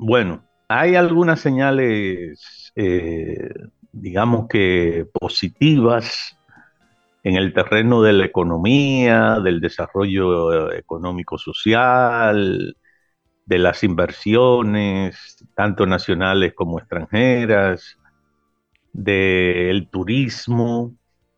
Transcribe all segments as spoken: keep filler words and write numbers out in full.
Bueno, hay algunas señales, eh, digamos que positivas en el terreno de la economía, del desarrollo eh, económico-social, de las inversiones, tanto nacionales como extranjeras, del turismo.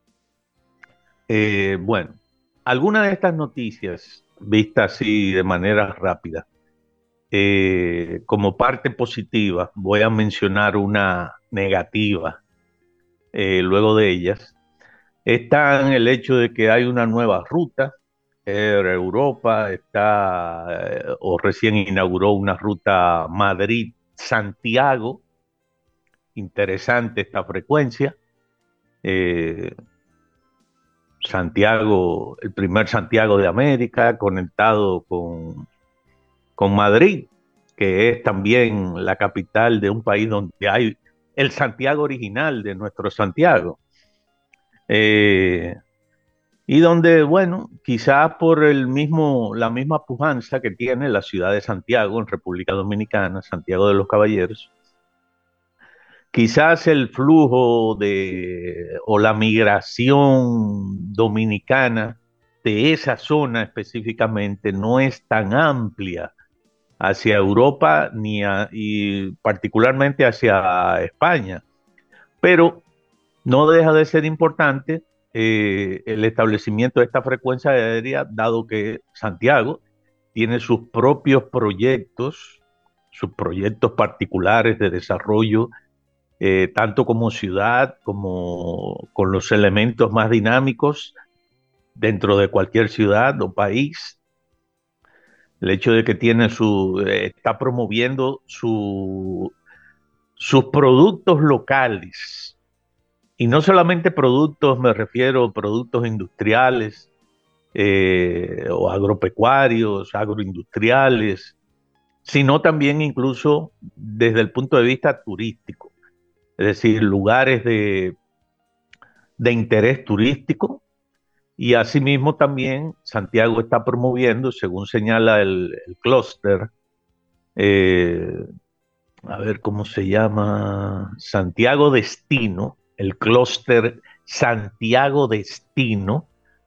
Eh, bueno, algunas de estas noticias, vistas así de manera rápida, eh, como parte positiva, voy a mencionar una negativa eh, luego de ellas. Está en el hecho de que hay una nueva ruta. Air Europa está eh, o recién inauguró una ruta Madrid-Santiago. Interesante esta frecuencia. Eh, Santiago, el primer Santiago de América, conectado con, con Madrid, que es también la capital de un país donde hay el Santiago original de nuestro Santiago. Eh, y donde, bueno, quizás por el mismo, la misma pujanza que tiene la ciudad de Santiago en República Dominicana, Santiago de los Caballeros, quizás el flujo de o la migración dominicana de esa zona específicamente no es tan amplia hacia Europa ni a- y particularmente hacia España, pero no deja de ser importante eh, el establecimiento de esta frecuencia aérea, dado que Santiago tiene sus propios proyectos, sus proyectos particulares de desarrollo, eh, tanto como ciudad como con los elementos más dinámicos dentro de cualquier ciudad o país. El hecho de que tiene su, eh, está promoviendo su, sus productos locales. Y no solamente productos, me refiero a productos industriales eh, o agropecuarios, agroindustriales, sino también incluso desde el punto de vista turístico, es decir, lugares de, de interés turístico. Y asimismo también Santiago está promoviendo, según señala el, el clúster, eh, a ver cómo se llama, Santiago Destino, el clúster Santiago Destino,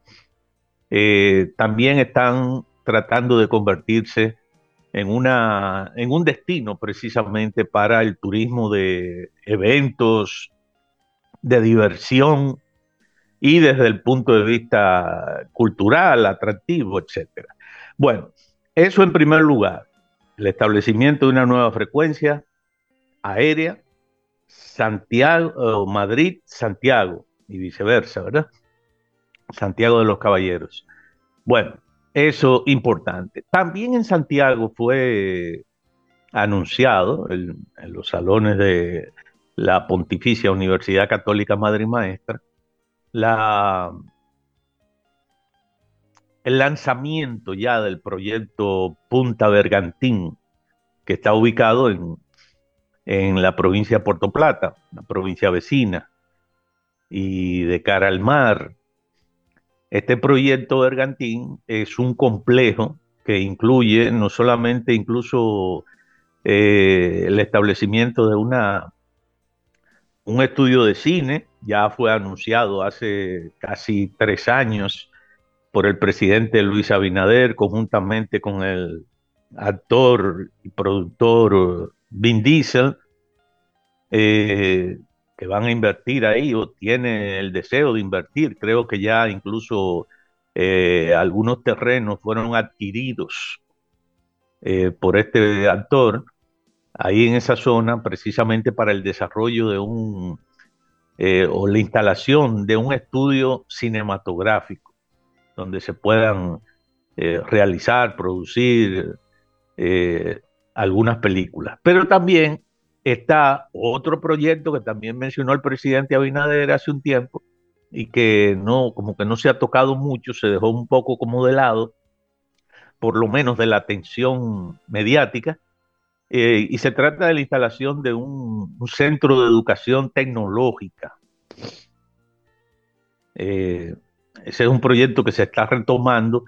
eh, también están tratando de convertirse en, una, en un destino precisamente para el turismo de eventos, de diversión y desde el punto de vista cultural, atractivo, etcétera. Bueno, eso en primer lugar, el establecimiento de una nueva frecuencia aérea, Santiago, Madrid, Santiago y viceversa, ¿verdad? Santiago de los Caballeros. Bueno, eso importante. También en Santiago fue anunciado el, en los salones de la Pontificia Universidad Católica Madre y Maestra la, el lanzamiento ya del proyecto Punta Bergantín, que está ubicado en, en la provincia de Puerto Plata, la provincia vecina, y de cara al mar. Este proyecto Bergantín es un complejo que incluye no solamente incluso eh, el establecimiento de una, un estudio de cine, ya fue anunciado hace casi tres años por el presidente Luis Abinader, conjuntamente con el actor y productor Vin Diesel, eh, que van a invertir ahí o tiene el deseo de invertir. Creo que ya incluso eh, algunos terrenos fueron adquiridos eh, por este actor ahí en esa zona precisamente para el desarrollo de un eh, o la instalación de un estudio cinematográfico donde se puedan eh, realizar, producir eh, algunas películas. Pero también está otro proyecto que también mencionó el presidente Abinader hace un tiempo y que no, como que no se ha tocado mucho, se dejó un poco como de lado, por lo menos de la atención mediática, eh, y se trata de la instalación de un, un centro de educación tecnológica. Eh, Ese es un proyecto que se está retomando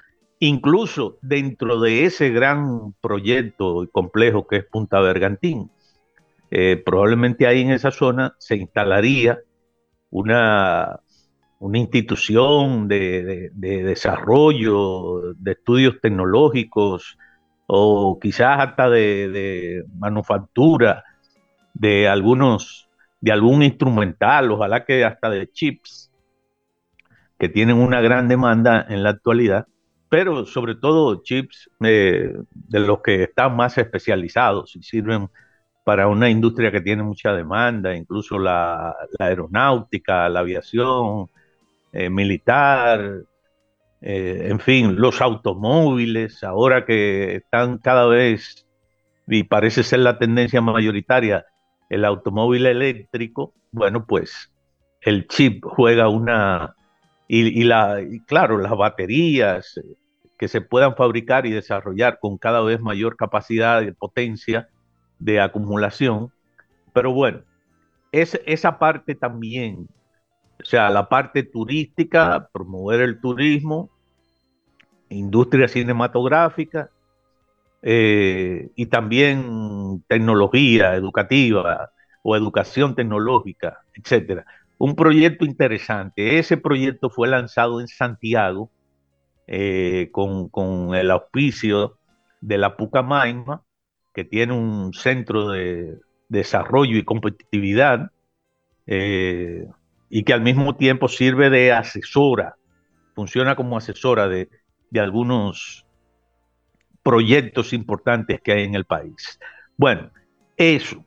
incluso dentro de ese gran proyecto y complejo que es Punta Bergantín. Eh, probablemente ahí en esa zona se instalaría una, una institución de, de- de desarrollo, de estudios tecnológicos o quizás hasta de, de manufactura de algunos, de algún instrumental, ojalá que hasta de chips, que tienen una gran demanda en la actualidad, pero sobre todo chips eh, de los que están más especializados y sirven para una industria que tiene mucha demanda, incluso la, la aeronáutica, la aviación eh, militar, eh, en fin, los automóviles, ahora que están cada vez, y parece ser la tendencia mayoritaria, el automóvil eléctrico, bueno, pues el chip juega una, y, y la, y claro, las baterías eh, que se puedan fabricar y desarrollar con cada vez mayor capacidad de potencia de acumulación, pero bueno, es, esa parte también, o sea, la parte turística, promover el turismo, industria cinematográfica eh, y también tecnología educativa o educación tecnológica, etcétera. Un proyecto interesante. Ese proyecto fue lanzado en Santiago eh, con, con, el auspicio de la Pucamaima, que tiene un centro de desarrollo y competitividad eh, y que al mismo tiempo sirve de asesora, funciona como asesora de, de algunos proyectos importantes que hay en el país. Bueno, eso.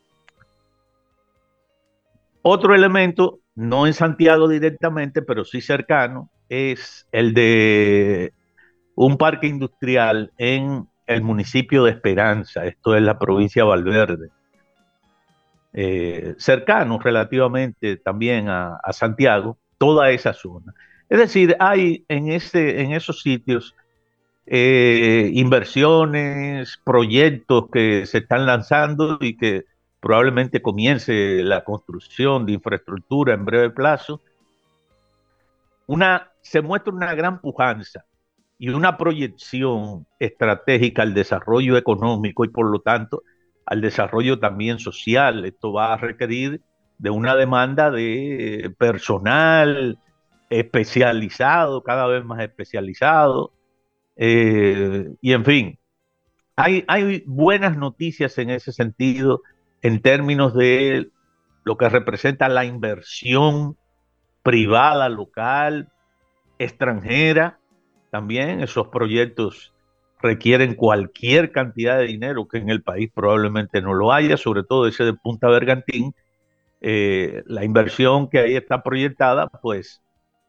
Otro elemento, no en Santiago directamente, pero sí cercano, es el de un parque industrial en el municipio de Esperanza, esto es la provincia de Valverde, eh, cercano relativamente también a, a Santiago, toda esa zona. Es decir, hay en, ese, en esos sitios eh, inversiones, proyectos que se están lanzando y que probablemente comience la construcción de infraestructura en breve plazo. Una, se muestra una gran pujanza y una proyección estratégica al desarrollo económico y por lo tanto al desarrollo también social. Esto va a requerir de una demanda de personal especializado, cada vez más especializado, eh, y en fin, hay, hay buenas noticias en ese sentido en términos de lo que representa la inversión privada, local, extranjera. También esos proyectos requieren cualquier cantidad de dinero que en el país probablemente no lo haya, sobre todo ese de Punta Bergantín. Eh, la inversión que ahí está proyectada, pues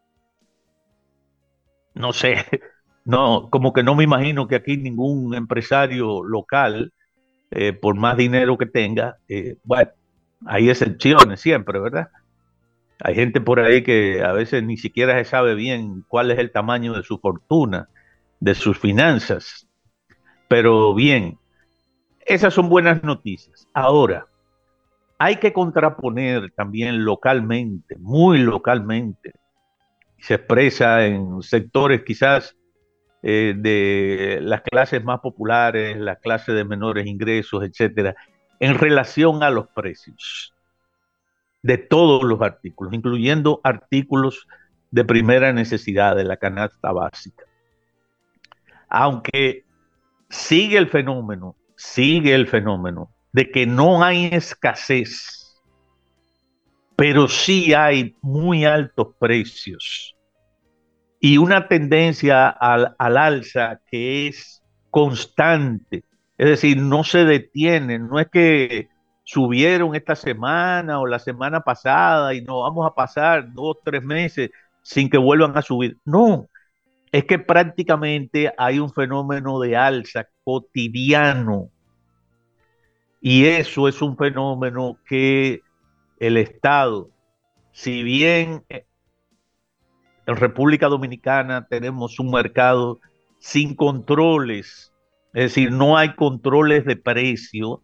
no sé, no, como que no me imagino que aquí ningún empresario local, eh, por más dinero que tenga, eh, bueno, hay excepciones siempre, ¿verdad? Hay gente por ahí que a veces ni siquiera se sabe bien cuál es el tamaño de su fortuna, de sus finanzas. Pero bien, esas son buenas noticias. Ahora, hay que contraponer también localmente, muy localmente. Se expresa en sectores quizás eh, de las clases más populares, las clases de menores ingresos, etcétera, en relación a los precios de todos los artículos, incluyendo artículos de primera necesidad de la canasta básica. Aunque sigue el fenómeno, sigue el fenómeno de que no hay escasez, pero sí hay muy altos precios y una tendencia al, al alza que es constante. Es decir, no se detiene, no es que subieron esta semana o la semana pasada y no vamos a pasar dos, tres meses sin que vuelvan a subir. No, es que prácticamente hay un fenómeno de alza cotidiano y eso es un fenómeno que el Estado, si bien en República Dominicana tenemos un mercado sin controles, es decir, no hay controles de precio,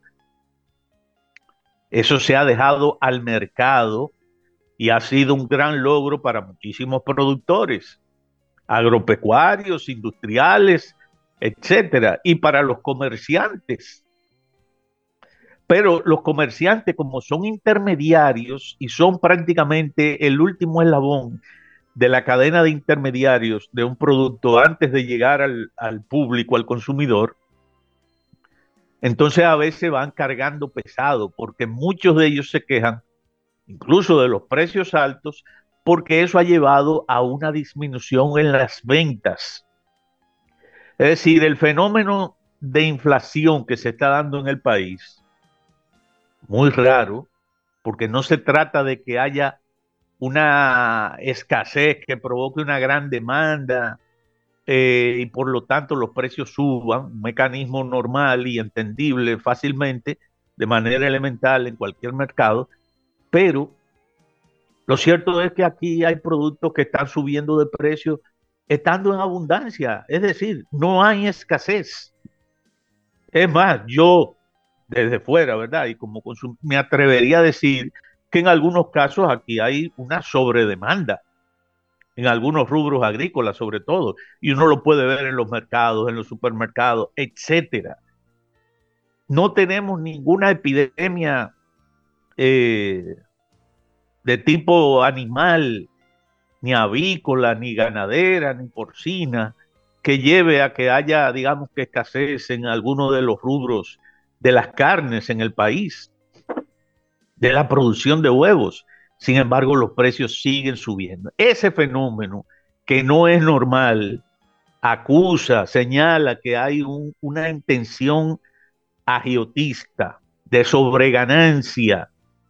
eso se ha dejado al mercado y ha sido un gran logro para muchísimos productores. agropecuarios, industriales, etcétera, y para los comerciantes. Pero los comerciantes, como son intermediarios y son prácticamente el último eslabón de la cadena de intermediarios de un producto antes de llegar al, al público, al consumidor, entonces a veces van cargando pesado, porque muchos de ellos se quejan, incluso de los precios altos, porque eso ha llevado a una disminución en las ventas. Es decir, el fenómeno de inflación que se está dando en el país, muy raro, porque no se trata de que haya una escasez que provoque una gran demanda eh, y por lo tanto los precios suban, un mecanismo normal y entendible fácilmente, de manera elemental en cualquier mercado, pero lo cierto es que aquí hay productos que están subiendo de precio estando en abundancia, es decir, no hay escasez. Es más, yo desde fuera, ¿verdad? Y como consum me atrevería a decir que en algunos casos aquí hay una sobredemanda, en algunos rubros agrícolas sobre todo, y uno lo puede ver en los mercados, en los supermercados, etcétera. No tenemos ninguna epidemia eh, de tipo animal, ni avícola, ni ganadera, ni porcina, que lleve a que haya, digamos, que escasez en alguno de los rubros de las carnes en el país, de la producción de huevos. Sin embargo, los precios siguen subiendo. Ese fenómeno que no es normal acusa, señala que hay un, una intención agiotista de sobreganancia.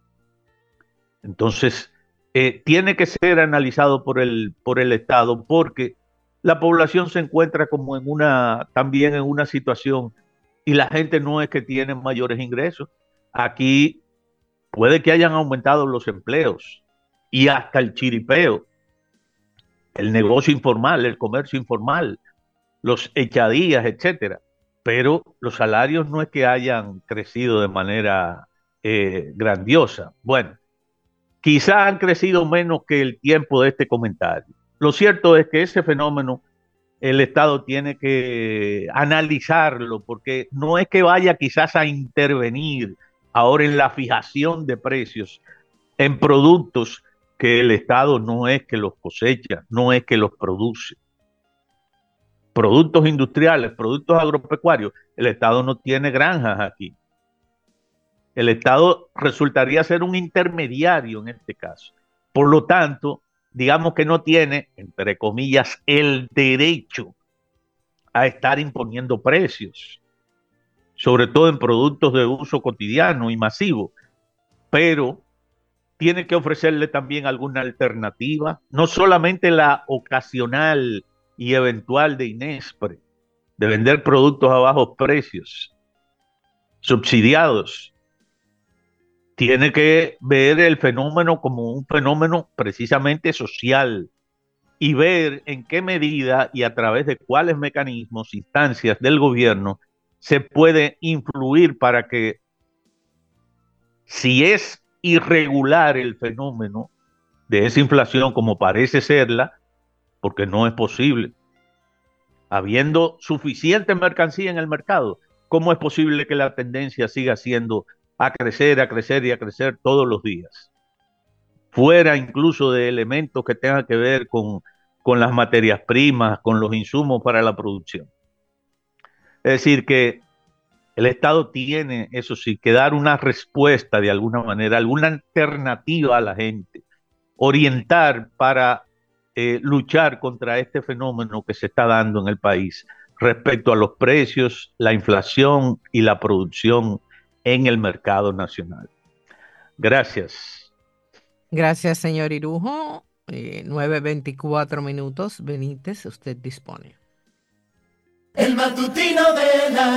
Entonces, eh, tiene que ser analizado por el, por el Estado porque la población se encuentra como en una, también en una situación y la gente no es que tiene mayores ingresos. Aquí puede que hayan aumentado los empleos y hasta el chiripeo, el negocio informal, el comercio informal, los echadías, etcétera. Pero los salarios no es que hayan crecido de manera eh, grandiosa. Bueno, quizás han crecido menos que el tiempo de este comentario. Lo cierto es que ese fenómeno el Estado tiene que analizarlo porque no es que vaya quizás a intervenir ahora en la fijación de precios en productos que el Estado no es que los cosecha, no es que los produce. Productos industriales, productos agropecuarios, el Estado no tiene granjas aquí. El Estado resultaría ser un intermediario en este caso. Por lo tanto, digamos que no tiene, entre comillas, el derecho a estar imponiendo precios, sobre todo en productos de uso cotidiano y masivo, pero tiene que ofrecerle también alguna alternativa, no solamente la ocasional y eventual de Inespre, de vender productos a bajos precios, subsidiados. Tiene que ver el fenómeno como un fenómeno precisamente social y ver en qué medida y a través de cuáles mecanismos, instancias del gobierno se puede influir para que, si es irregular el fenómeno de esa inflación como parece serla, porque no es posible, habiendo suficiente mercancía en el mercado, ¿cómo es posible que la tendencia siga siendo a crecer, a crecer y a crecer todos los días? Fuera incluso de elementos que tengan que ver con, con las materias primas, con los insumos para la producción. Es decir, que el Estado tiene, eso sí, que dar una respuesta de alguna manera, alguna alternativa a la gente, orientar para eh, luchar contra este fenómeno que se está dando en el país respecto a los precios, la inflación y la producción en el mercado nacional. Gracias. Gracias, señor Irujo. Eh, nueve veinticuatro minutos. Benítez, usted dispone. El matutino de la